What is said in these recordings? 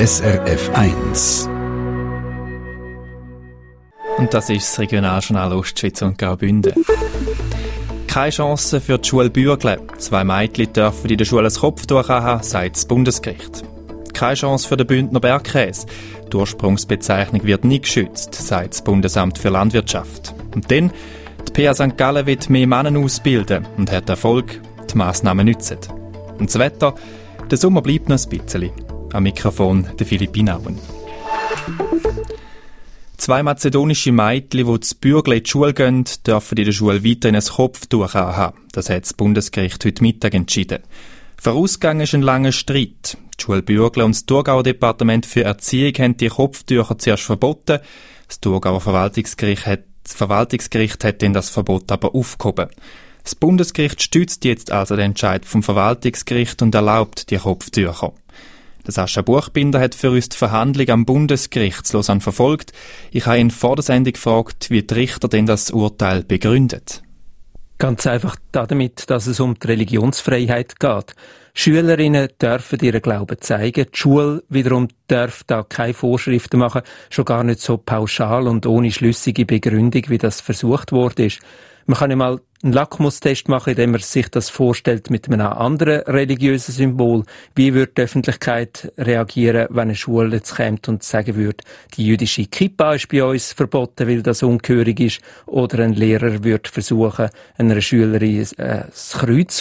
SRF 1. Und das ist das Regionaljournal Ostschweiz und Graubünden. Keine Chance für die Schule Bürgle. 2 Mädchen dürfen in der Schule ein Kopftuch haben, sagt das Bundesgericht. Keine Chance für den Bündner Bergkäse. Die Ursprungsbezeichnung wird nicht geschützt, sagt das Bundesamt für Landwirtschaft. Und dann, die PA St. Gallen will mehr Männer ausbilden und hat Erfolg. Die Massnahmen nützen. Und das Wetter? Der Sommer bleibt noch ein bisschen. Am Mikrofon der Philipp Inauen. 2 mazedonische Mädchen, die zu Bürgle in die Schule gehen, dürfen in der Schule weiterhin ein Kopftuch haben. Das hat das Bundesgericht heute Mittag entschieden. Vorausgegangen ist ein langer Streit. Die Schule Bürgle und das Thurgauer Departement für Erziehung haben die Kopftücher zuerst verboten. Das Thurgauer Verwaltungsgericht hat dann das Verbot aber aufgehoben. Das Bundesgericht stützt jetzt also den Entscheid vom Verwaltungsgericht und erlaubt die Kopftücher. Sascha Buchbinder hat für uns die Verhandlung am Bundesgericht in Lausanne verfolgt. Ich habe ihn vor der Sendung gefragt, wie die Richter denn das Urteil begründet. Ganz einfach damit, dass es um die Religionsfreiheit geht. Schülerinnen dürfen ihren Glauben zeigen. Die Schule wiederum darf da keine Vorschriften machen, schon gar nicht so pauschal und ohne schlüssige Begründung, wie das versucht worden ist. Man kann ja mal einen Lackmustest machen, indem man sich das vorstellt mit einem anderen religiösen Symbol. Wie würde die Öffentlichkeit reagieren, wenn eine Schule jetzt kommt und sagen würde, die jüdische Kippa ist bei uns verboten, weil das ungehörig ist? Oder ein Lehrer würde versuchen, einer Schülerin das Kreuz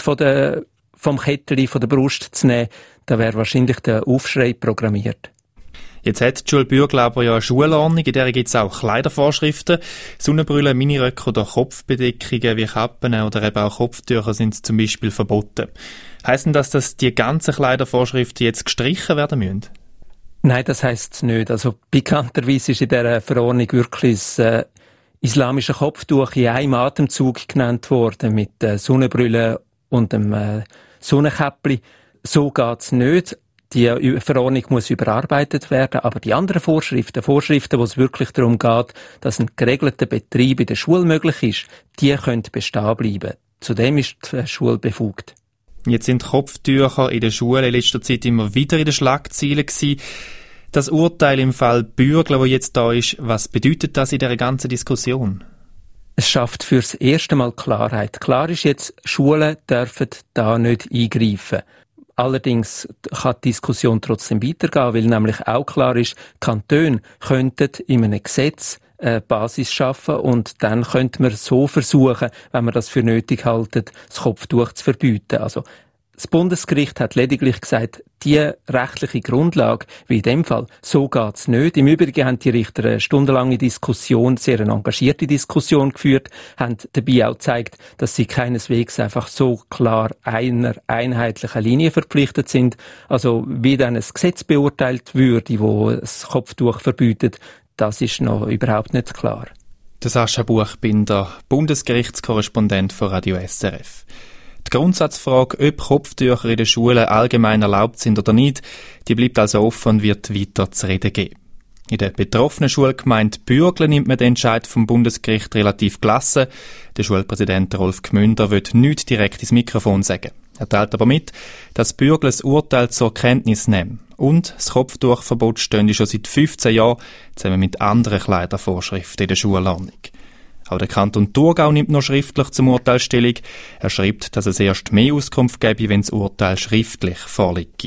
vom Kettchen von der Brust zu nehmen. Da wäre wahrscheinlich der Aufschrei programmiert. Jetzt hat die Schule Bürgle aber ja eine Schulordnung, in der gibt es auch Kleidervorschriften. Sonnenbrille, Miniröcke oder Kopfbedeckungen wie Kappen oder eben auch Kopftücher sind zum Beispiel verboten. Heisst denn das, dass die ganzen Kleidervorschriften jetzt gestrichen werden müssen? Nein, das heisst nicht. Also bekannterweise ist in dieser Verordnung wirklich das islamische Kopftuch in einem Atemzug genannt worden, mit Sonnenbrille und dem Sonnenkäppli. So geht's nicht. Die Verordnung muss überarbeitet werden, aber die anderen Vorschriften, wo es wirklich darum geht, dass ein geregelter Betrieb in der Schule möglich ist, die können bestehen bleiben. Zudem ist die Schule befugt. Jetzt sind Kopftücher in der Schule in letzter Zeit immer wieder in den Schlagzeilen gewesen. Das Urteil im Fall Bürgle, das jetzt da ist, was bedeutet das in dieser ganzen Diskussion? Es schafft fürs erste Mal Klarheit. Klar ist jetzt, Schulen dürfen da nicht eingreifen. Allerdings kann die Diskussion trotzdem weitergehen, weil nämlich auch klar ist, Kantone könnten in einem Gesetz eine Basis schaffen und dann könnte man so versuchen, wenn man das für nötig hält, das Kopftuch zu verbieten. Also das Bundesgericht hat lediglich gesagt, die rechtliche Grundlage, wie in dem Fall, so geht's nicht. Im Übrigen haben die Richter eine stundenlange Diskussion, sehr eine engagierte Diskussion geführt, haben dabei auch gezeigt, dass sie keineswegs einfach so klar einer einheitlichen Linie verpflichtet sind. Also wie dann ein Gesetz beurteilt würde, wo das Kopftuch verbietet, das ist noch überhaupt nicht klar. Der Sascha Buchbinder, Bundesgerichtskorrespondent von Radio SRF. Die Grundsatzfrage, ob Kopftücher in den Schulen allgemein erlaubt sind oder nicht, die bleibt also offen und wird weiter zu reden geben. In der betroffenen Schulgemeinde Bürgle nimmt man den Entscheid vom Bundesgericht relativ gelassen. Der Schulpräsident Rolf Gmünder will nichts direkt ins Mikrofon sagen. Er teilt aber mit, dass Bürgle das Urteil zur Kenntnis nimmt. Und das Kopftuchverbot steht schon seit 15 Jahren zusammen mit anderen Kleidervorschriften in der Schulordnung. Auch der Kanton Thurgau nimmt noch schriftlich zum Urteil Stellung. Er schreibt, dass es erst mehr Auskunft gebe, wenn das Urteil schriftlich vorliege.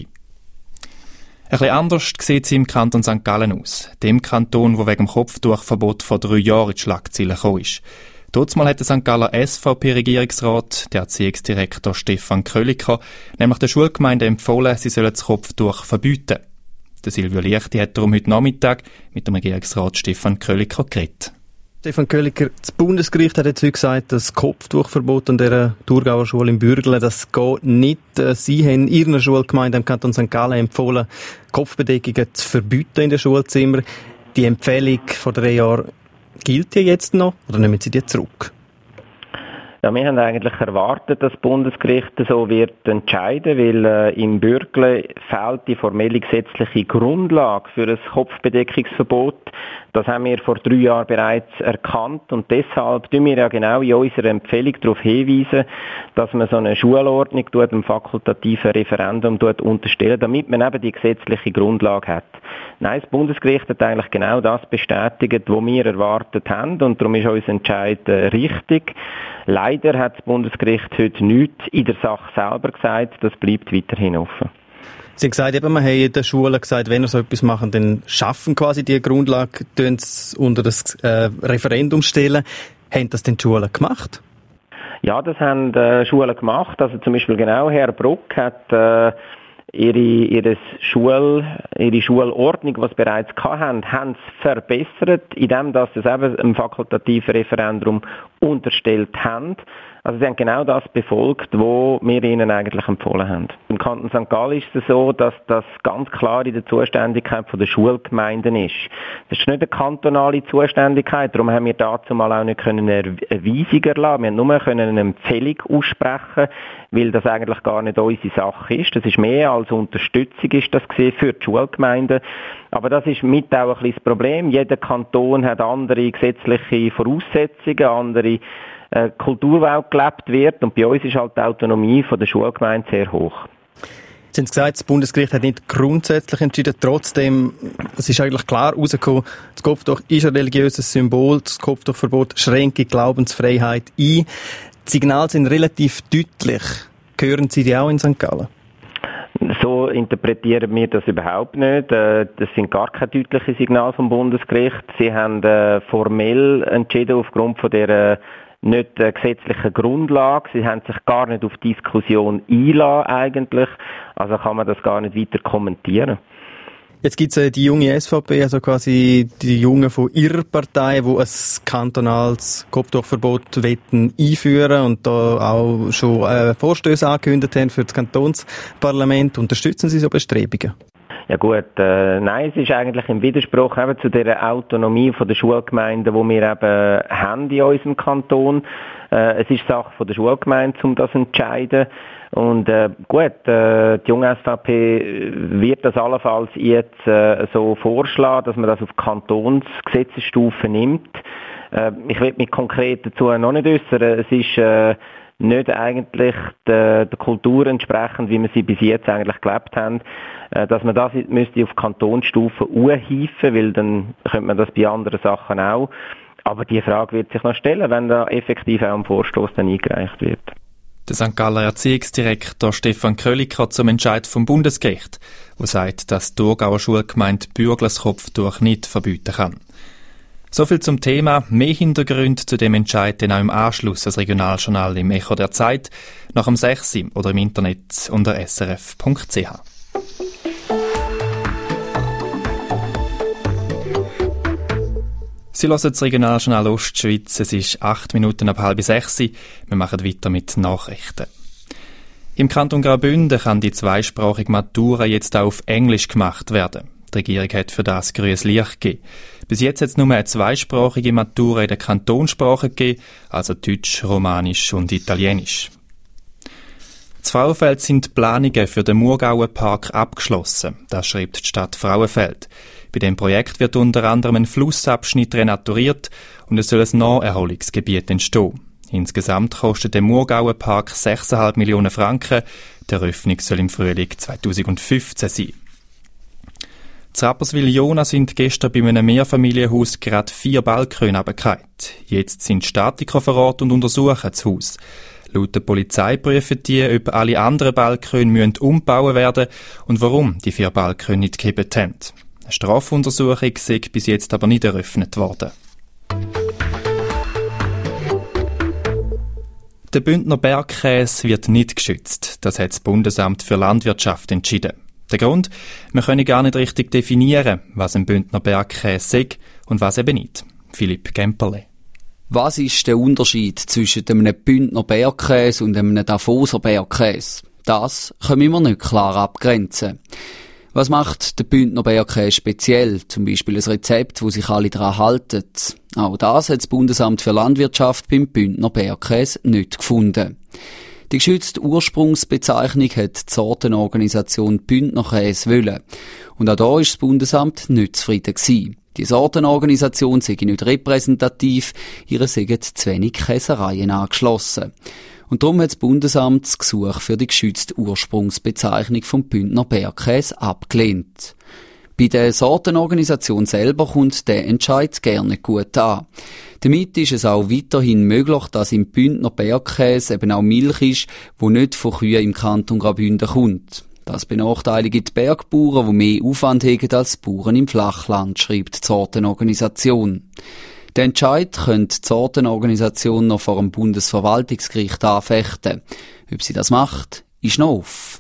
Ein bisschen anders sieht es im Kanton St. Gallen aus. Dem Kanton, wo wegen dem Kopftuchverbot vor 3 Jahren in die Schlagzeilen gekommen ist. Dazumal hat der St. Galler SVP-Regierungsrat, der Erziehungsdirektor Stefan Köliker, nämlich der Schulgemeinde empfohlen, sie sollen das Kopftuch verbieten. Der Silvio Liechti hat darum heute Nachmittag mit dem Regierungsrat Stefan Köliker geredet. Stefan Köliker, das Bundesgericht hat jetzt heute gesagt, das Kopftuchverbot an dieser Thurgauer Schule in Bürgle, das geht nicht. Sie haben Ihrer Schulgemeinde im Kanton St. Gallen empfohlen, Kopfbedeckungen zu verbieten in den Schulzimmern. Die Empfehlung vor 3 Jahren gilt die jetzt noch oder nehmen Sie die zurück? Ja, wir haben eigentlich erwartet, dass das Bundesgericht so wird entscheiden, weil im Bürgle fehlt die formelle gesetzliche Grundlage für ein Kopfbedeckungsverbot. Das haben wir vor 3 Jahren bereits erkannt und deshalb tun wir ja genau in unserer Empfehlung darauf hinweisen, dass man so eine Schulordnung dem fakultativen Referendum unterstellen, damit man eben die gesetzliche Grundlage hat. Nein, das Bundesgericht hat eigentlich genau das bestätigt, was wir erwartet haben, und darum ist unser Entscheid richtig. Leider hat das Bundesgericht heute nichts in der Sache selber gesagt, das bleibt weiterhin offen. Sie haben gesagt, eben, man hat in den Schulen gesagt, wenn wir so etwas machen, dann schaffen quasi die Grundlage, tun es unter das Referendum stellen. Haben das denn die Schulen gemacht? Ja, das haben Schulen gemacht. Also zum Beispiel genau Herr Bruck hat ihre Schulordnung, die sie bereits hatten, haben sie verbessert, indem dass sie es eben einem fakultativen Referendum unterstellt haben. Also sie haben genau das befolgt, was wir ihnen eigentlich empfohlen haben. Im Kanton St. Gallen ist es so, dass das ganz klar in der Zuständigkeit der Schulgemeinden ist. Das ist nicht eine kantonale Zuständigkeit, darum haben wir dazu mal auch nicht eine Weisung erlassen. Wir haben nur eine Empfehlung aussprechen, weil das eigentlich gar nicht unsere Sache ist. Das ist mehr als Unterstützung ist das für die Schulgemeinden. Aber das ist mit auch ein bisschen das Problem. Jeder Kanton hat andere gesetzliche Voraussetzungen, andere Kulturwelt gelebt wird, und bei uns ist halt die Autonomie von der Schulgemeinde sehr hoch. Sie haben gesagt, das Bundesgericht hat nicht grundsätzlich entschieden, trotzdem, es ist eigentlich klar rausgekommen, das Kopftuch ist ein religiöses Symbol, das Kopftuchverbot schränkt die Glaubensfreiheit ein. Die Signale sind relativ deutlich. Hören Sie die auch in St. Gallen? So interpretieren wir das überhaupt nicht. Das sind gar keine deutlichen Signale vom Bundesgericht. Sie haben formell entschieden aufgrund von der nicht gesetzlichen Grundlage. Sie haben sich gar nicht auf Diskussion eingelassen eigentlich. Also kann man das gar nicht weiter kommentieren. Jetzt gibt es die junge SVP, also quasi die Jungen von ihrer Partei, die ein kantonales Kopftuchverbot einführen und da auch schon Vorstöße angekündigt haben für das Kantonsparlament. Unterstützen Sie so Bestrebungen? Ja gut, nein, es ist eigentlich im Widerspruch eben zu der Autonomie von der Schulgemeinden, die wir eben haben in unserem Kanton. Es ist Sache von der Schulgemeinde, um das zu entscheiden. Und die junge SVP wird das allenfalls jetzt so vorschlagen, dass man das auf Kantonsgesetzesstufe nimmt. Ich will mich konkret dazu noch nicht äußern. Es ist nicht eigentlich der Kultur entsprechend, wie wir sie bis jetzt eigentlich gelebt haben, dass man das müsste auf Kantonsstufe anhieven, weil dann könnte man das bei anderen Sachen auch. Aber die Frage wird sich noch stellen, wenn da effektiv auch ein Vorstoß dann eingereicht wird. Der St. Galler Erziehungsdirektor Stefan Köliker zum Entscheid vom Bundesgericht, der sagt, dass die Thurgauer Schulgemeinde Bürgles Kopftuch nicht verbieten kann. Soviel zum Thema. Mehr Hintergründe zu dem Entscheid dann auch im Anschluss als Regionaljournal im Echo der Zeit, nach dem 6 oder im Internet unter srf.ch. Sie hören das Regionaljournal Ostschweiz. Es ist 8 Minuten ab 5:30. Wir machen weiter mit Nachrichten. Im Kanton Graubünden kann die zweisprachige Matura jetzt auch auf Englisch gemacht werden. Die Regierung hat für das grünes Licht gegeben. Bis jetzt hat es nur eine zweisprachige Matura in der Kantonssprache gegeben, also Deutsch, Romanisch und Italienisch. In Frauenfeld sind die Planungen für den Murgauer Park abgeschlossen. Das schreibt die Stadt Frauenfeld. Bei dem Projekt wird unter anderem ein Flussabschnitt renaturiert und es soll ein Naherholungsgebiet entstehen. Insgesamt kostet der Murgauer Park 6,5 Millionen Franken. Die Eröffnung soll im Frühling 2015 sein. In Rapperswil-Jona sind gestern bei einem Mehrfamilienhaus gerade 4 Balkone runtergefallen. Jetzt sind Statiker vor Ort und untersuchen das Haus. Laut der Polizei prüfen die, ob alle anderen Balkone umgebaut werden und warum die 4 Balkone nicht gekippt haben. Eine Strafuntersuchung sei bis jetzt aber nicht eröffnet worden. Der Bündner Bergkäse wird nicht geschützt. Das hat das Bundesamt für Landwirtschaft entschieden. Der Grund? Wir können gar nicht richtig definieren, was ein Bündner Bergkäse sei und was eben nicht. Philipp Gemperle. Was ist der Unterschied zwischen einem Bündner Bergkäse und einem Davoser Bergkäse? Das können wir nicht klar abgrenzen. Was macht der Bündner Bergkäse speziell? Zum Beispiel ein Rezept, wo sich alle daran halten. Auch das hat das Bundesamt für Landwirtschaft beim Bündner Bergkäse nicht gefunden. Die geschützte Ursprungsbezeichnung hat die Sortenorganisation Bündner Käse wollen. Und auch da war das Bundesamt nicht zufrieden gewesen. Die Sortenorganisation sei nicht repräsentativ, ihre seien zu wenig Käsereien angeschlossen. Und darum hat das Bundesamt das Gesuch für die geschützte Ursprungsbezeichnung vom Bündner Bergkäse abgelehnt. Bei der Sortenorganisation selber kommt der Entscheid gerne gut an. Damit ist es auch weiterhin möglich, dass im Bündner Bergkäse eben auch Milch ist, die nicht von Kühen im Kanton Graubünden kommt. Das benachteiligt die Bergbauern, die mehr Aufwand haben als die Bauern im Flachland, schreibt die Sortenorganisation. Den Entscheid könnte die Sortenorganisation noch vor dem Bundesverwaltungsgericht anfechten. Ob sie das macht, ist noch offen.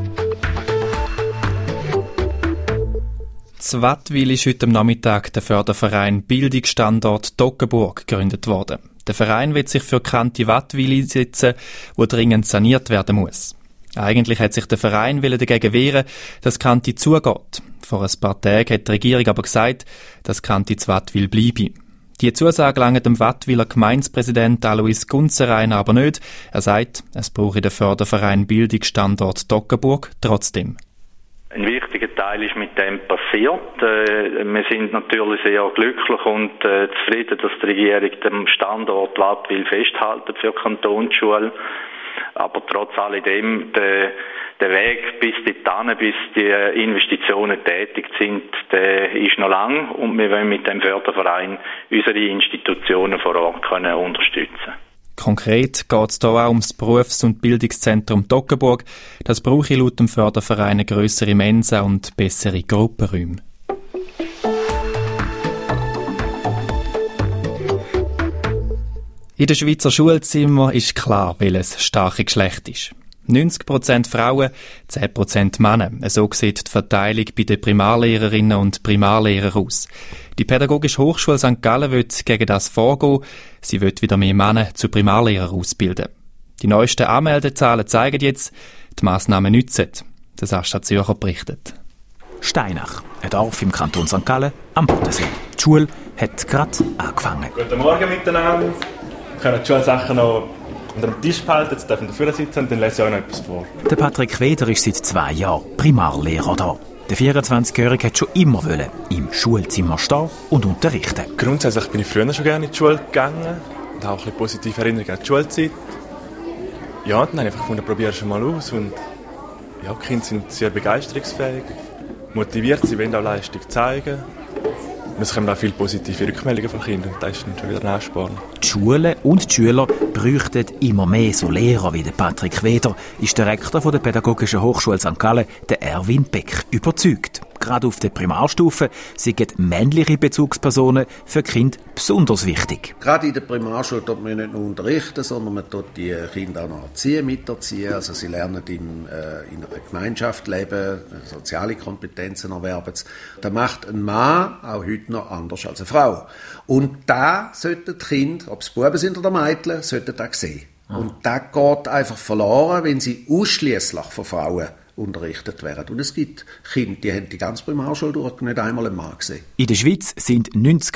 In Wattwil ist heute am Nachmittag der Förderverein Bildungsstandort Toggenburg gegründet worden. Der Verein will sich für Kante Wattwil einsetzen, wo dringend saniert werden muss. Eigentlich hat sich der Verein dagegen wehren, dass Kante zugeht. Vor ein paar Tagen hat die Regierung aber gesagt, dass Kante zu Wattwil bleibe. Die Zusage langt dem Wattwiler Gemeindepräsident Alois Gunzerein aber nicht. Er sagt, es brauche den Förderverein Bildungsstandort Toggenburg trotzdem. Ein wichtiger Teil ist mit dem passiert. Wir sind natürlich sehr glücklich und zufrieden, dass die Regierung dem Standort Wattwil festhält für die Kantonsschule. Aber trotz alledem, der Weg bis dorthin, bis die Investitionen tätig sind, der ist noch lang und wir wollen mit dem Förderverein unsere Institutionen vor Ort können unterstützen. Konkret geht es hier auch ums Berufs- und Bildungszentrum Toggenburg. Das brauche laut dem Förderverein eine grössere Mensa und bessere Gruppenräume. In den Schweizer Schulzimmern ist klar, welches starke Geschlecht ist. 90% Frauen, 10% Männer. So sieht die Verteilung bei den Primarlehrerinnen und Primarlehrern aus. Die Pädagogische Hochschule St. Gallen will gegen das vorgehen. Sie will wieder mehr Männer zu Primarlehrern ausbilden. Die neuesten Anmeldezahlen zeigen jetzt, die Massnahmen nützen. Das Astra Zürcher berichtet. Steinach, ein Dorf im Kanton St. Gallen am Bodensee. Die Schule hat gerade angefangen. Guten Morgen miteinander. Wir können die Schulsachen noch unter dem Tisch behalten, jetzt dürfen wir dafür sitzen und dann lese ich euch noch etwas vor. Der Patrick Weder ist seit 2 Jahren Primarlehrer da. Der 24-Jährige hat schon immer im Schulzimmer stehen und unterrichten. Grundsätzlich bin ich früher schon gerne in die Schule gegangen und habe auch ein bisschen positive Erinnerungen an die Schulzeit. Ja, und dann habe ich einfach gefunden, probiere schon mal aus. Und ja, die Kinder sind sehr begeisterungsfähig, motiviert, sie wollen auch Leistung zeigen. Und es kommen auch viele positive Rückmeldungen von Kindern und das ist dann schon wieder ein Ansporn. Die Schulen und die Schüler bräuchten immer mehr so Lehrer wie der Patrick Weder, ist der Rektor der Pädagogischen Hochschule St. Gallen, der Erwin Beck, überzeugt. Gerade auf der Primarstufe sind männliche Bezugspersonen für Kinder besonders wichtig. Gerade in der Primarschule tut man nicht nur unterrichten, sondern man tut die Kinder auch noch miterziehen. Also sie lernen in einer Gemeinschaft leben, soziale Kompetenzen erwerben. Das macht ein Mann auch heute noch anders als eine Frau. Und da sollten die Kinder, ob es Buben sind oder Mädchen, sollten das sehen. Und das geht einfach verloren, wenn sie ausschliesslich von Frauen unterrichtet werden. Und es gibt Kinder, die haben die ganze Primarschule durch nicht einmal einen Mann gesehen. In der Schweiz sind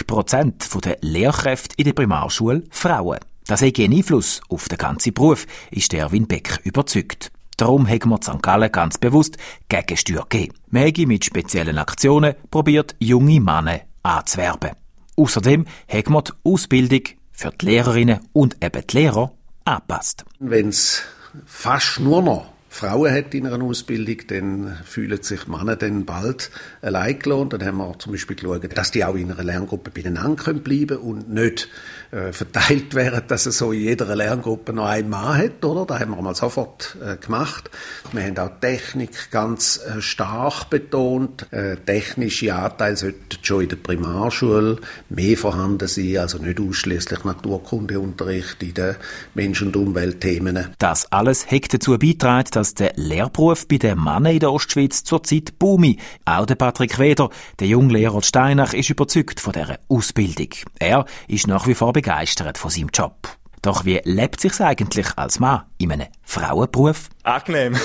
90% der Lehrkräfte in der Primarschule Frauen. Das hat einen Einfluss auf den ganzen Beruf, ist der Erwin Beck überzeugt. Darum haben wir St. Gallen ganz bewusst Gegensteuer gegeben. Wir haben mit speziellen Aktionen probiert, junge Männer anzuwerben. Außerdem haben wir die Ausbildung für die Lehrerinnen und eben die Lehrer angepasst. Wenn es fast nur noch Frauen hat in einer Ausbildung, dann fühlen sich Männer dann bald allein gelassen. Dann haben wir zum Beispiel geschaut, dass die auch in einer Lerngruppe beieinander bleiben können und nicht verteilt werden, dass es so in jeder Lerngruppe noch einen Mann hat, oder? Das haben wir mal sofort gemacht. Wir haben auch Technik ganz stark betont. Technische Anteile sollten schon in der Primarschule mehr vorhanden sein, also nicht ausschließlich Naturkundeunterricht in den Mensch- und Umweltthemen. Das alles hat dazu beigetragen, dass der Lehrberuf bei den Männern in der Ostschweiz zurzeit boomt. Auch der Patrick Weder, der Junglehrer Steinach, ist überzeugt von dieser Ausbildung. Er ist nach wie vor begeistert von seinem Job. Doch wie lebt sich's eigentlich als Mann in einem Frauenberuf? Angenehm.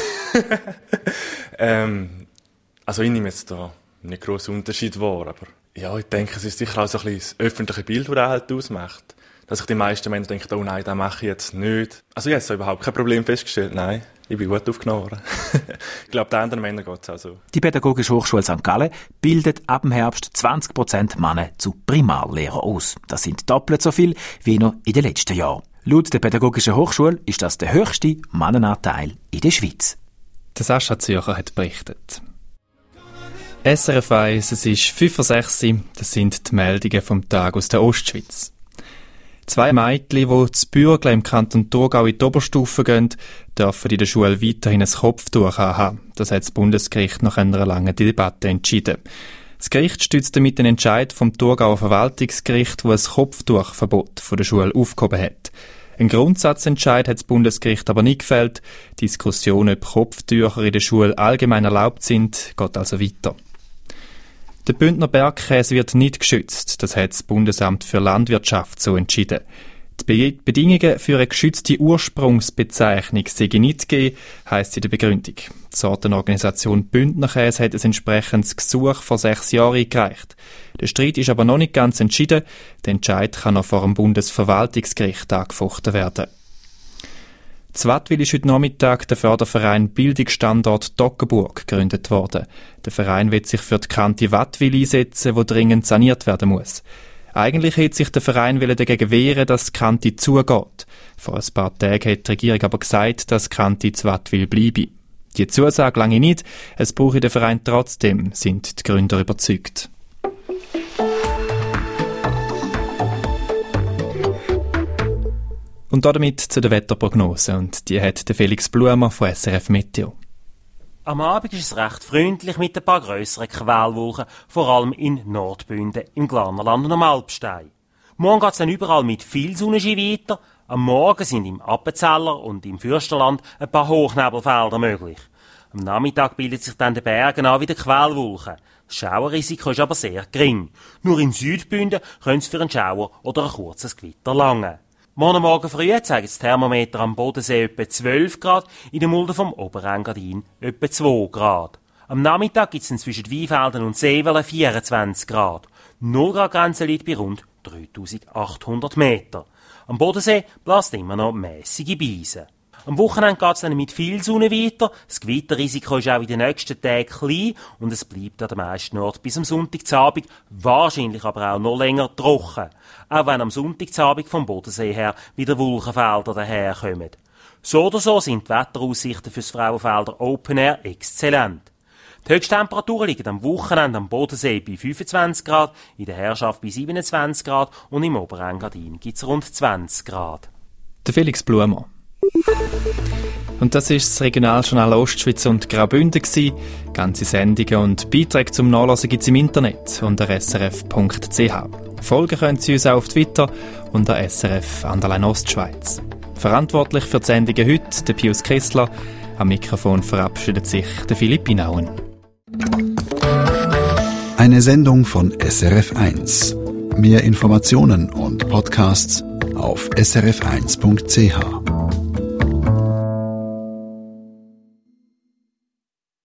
Also ich nehme jetzt da nicht grossen Unterschied wahr, aber ja, ich denke, es ist sicher auch so ein bisschen das öffentliche Bild, das er halt ausmacht. Dass sich die meisten Männer denken, oh nein, das mache ich jetzt nicht. Also ich habe jetzt überhaupt kein Problem festgestellt, nein. Ich bin gut aufgenommen. Ich glaube, den anderen Männern geht es auch so. Die Pädagogische Hochschule St. Gallen bildet ab dem Herbst 20% Männer zu Primarlehrern aus. Das sind doppelt so viel wie noch in den letzten Jahren. Laut der Pädagogischen Hochschule ist das der höchste Mannenanteil in der Schweiz. Der Sascha Zürcher hat berichtet. SRF 1, es ist 5:06 Uhr, das sind die Meldungen vom Tag aus der Ostschweiz. 2 Mädchen, die zu Bürgle im Kanton Thurgau in die Oberstufe gehen, dürfen in der Schule weiterhin ein Kopftuch haben. Das hat das Bundesgericht nach einer langen Debatte entschieden. Das Gericht stützt damit den Entscheid vom Thurgauer Verwaltungsgericht, wo ein Kopftuchverbot von der Schule aufgehoben hat. Ein Grundsatzentscheid hat das Bundesgericht aber nicht gefällt. Die Diskussion, ob Kopftücher in der Schule allgemein erlaubt sind, geht also weiter. Der Bündner Bergkäse wird nicht geschützt. Das hat das Bundesamt für Landwirtschaft so entschieden. Die Bedingungen für eine geschützte Ursprungsbezeichnung seien nicht gegeben, heisst in der Begründung. Die Sortenorganisation Bündner Käse hat ein entsprechendes Gesuch vor 6 Jahren eingereicht. Der Streit ist aber noch nicht ganz entschieden. Der Entscheid kann noch vor dem Bundesverwaltungsgericht angefochten werden. In Wattwil ist heute Nachmittag der Förderverein Bildungsstandort Toggenburg gegründet worden. Der Verein will sich für die Kante Wattwil einsetzen, die dringend saniert werden muss. Eigentlich hätte sich der Verein dagegen wehren, dass die Kante zugeht. Vor ein paar Tagen hat die Regierung aber gesagt, dass die Kante zu Wattwil bleibe. Die Zusage lange nicht, es brauche den Verein trotzdem, sind die Gründer überzeugt. Und damit zu der Wetterprognose, und die hat der Felix Blumer von SRF Meteo. Am Abend ist es recht freundlich mit ein paar grösseren Quellwolken, vor allem in Nordbünden, im Glarnerland und am Alpstein. Morgen geht es dann überall mit viel Sonnenschein weiter. Am Morgen sind im Appenzeller und im Fürstenland ein paar Hochnebelfelder möglich. Am Nachmittag bildet sich dann den Bergen auch wieder Quellwolken. Das Schauerrisiko ist aber sehr gering. Nur in Südbünden könnte es für einen Schauer oder ein kurzes Gewitter langen. Morgen früh zeigt das Thermometer am Bodensee etwa 12 Grad, in der Mulde vom Oberengadin etwa 2 Grad. Am Nachmittag gibt es zwischen Weinfelden und Seewellen 24 Grad. 0 Grad Grenze liegt bei rund 3800 Meter. Am Bodensee bläst immer noch mässige Beise. Am Wochenende geht es dann mit viel Sonne weiter. Das Gewitterrisiko ist auch in den nächsten Tagen klein und es bleibt an den meisten Orten bis am Sonntagabend, wahrscheinlich aber auch noch länger trocken. Auch wenn am Sonntagabend vom Bodensee her wieder Wolkenfelder daherkommen. So oder so sind die Wetteraussichten für das Frauenfelder Open Air exzellent. Die Höchsttemperaturen liegen am Wochenende am Bodensee bei 25 Grad, in der Herrschaft bei 27 Grad und im Oberengadin gibt es rund 20 Grad. Der Felix Blumer. Und das ist das Regionaljournal Ostschweiz und Graubünden gsi. Ganze Sendungen und Beiträge zum Nachlesen gibt's im Internet unter srf.ch. Folgen können Sie uns auch auf Twitter unter srf_Ostschweiz. Verantwortlich für die Sendungen heute der Pius Kessler. Am Mikrofon verabschiedet sich der Philipp Inauen. Eine Sendung von SRF 1. Mehr Informationen und Podcasts auf srf1.ch.